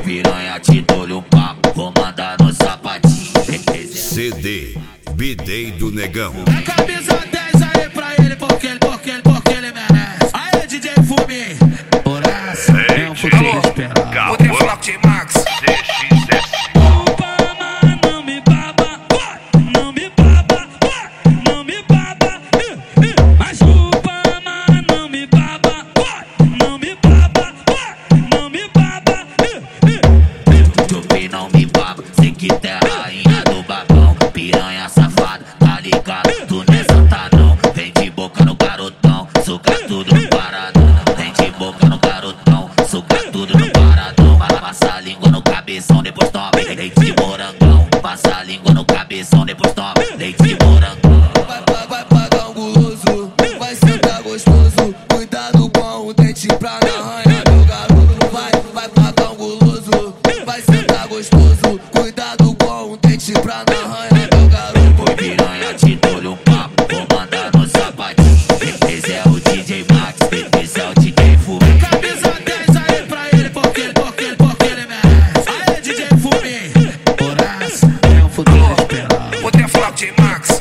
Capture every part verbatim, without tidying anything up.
piranha, te dou-lhe um papo, vou mandar no sapatinho. C D B-Day do Negão. É camisa dez aí pra ele, porque ele, porque ele, porque ele merece. Aí, D J Fumi, Por essa, é um futuro esperado. Poder falar com o J-Max. C X S. não me baba, não me baba, não me baba. Mas o Pama não me baba, não me baba, não me baba. Chupi não me baba, sei que tu é a rainha do babão. Piranha safada, tá ligado? Tu não é santa não. Vem de boca no garotão, suga tudo no paradão. Vem de boca no garotão, suga tudo no paradão. Passa a língua no cabeção, depois toma leite de morangão. Passa a língua no cabeção, depois toma leite de morangão. Vai, vai, vai pagar um guloso, vai sentar gostoso. Cuidado com o dente pra não arranhar meu garoto. Vai, vai pagar um guloso, vai sentar gostoso. Cuidado com o dente pra não arranhar meu garoto. Piranha, te dou-lhe um papo, vou mandar no sapatinho. Esse é o D J Max, esse é o D J Fumi. Camisa dez aí pra ele, porque ele, porque ele, porque ele merece. Aí, D J Fumi, Por essa, é um futuro esperado. Poder falar com o J-Max.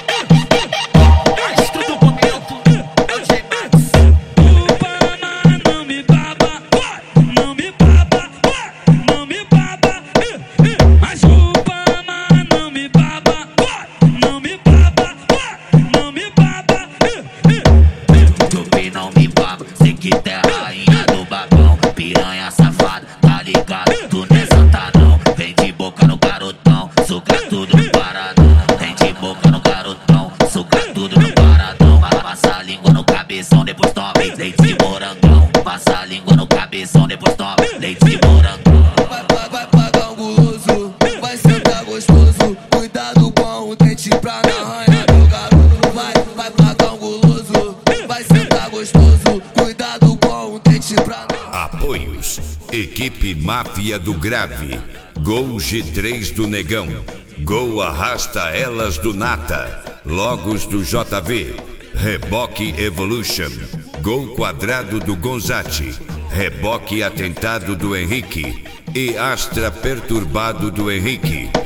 o Pama não me baba, não me baba, não me baba. Mas o Pama não me baba, não me baba, não me baba. Chupi não me baba, sei que tu é a rainha do babão. Piranha safada, tá ligado? Tu não é santa não. Vem de boca no garotão, suga tudo no paradão. Vem de boca no garotão, suga tudo no paradão. Passa a língua no cabeção, depois toma leite de morangão. Passa a língua no cabeção, depois toma leite de morangão. Vai, vai, vai pagar um guloso, vai sentar gostoso. Cuidado com o dente pra não arranhar meu garoto. Vai, vai pagar um guloso, vai sentar gostoso. Cuidado com o dente pra não. Apoios: Equipe Máfia do Grave, Gol G três do Negão, Gol Arrasta Elas do Nata, Logos do J V, Reboque Evolution, Gol Quadrado do Gonzatti, Reboque Atentado do Henrique e Astra Perturbado do Henrique.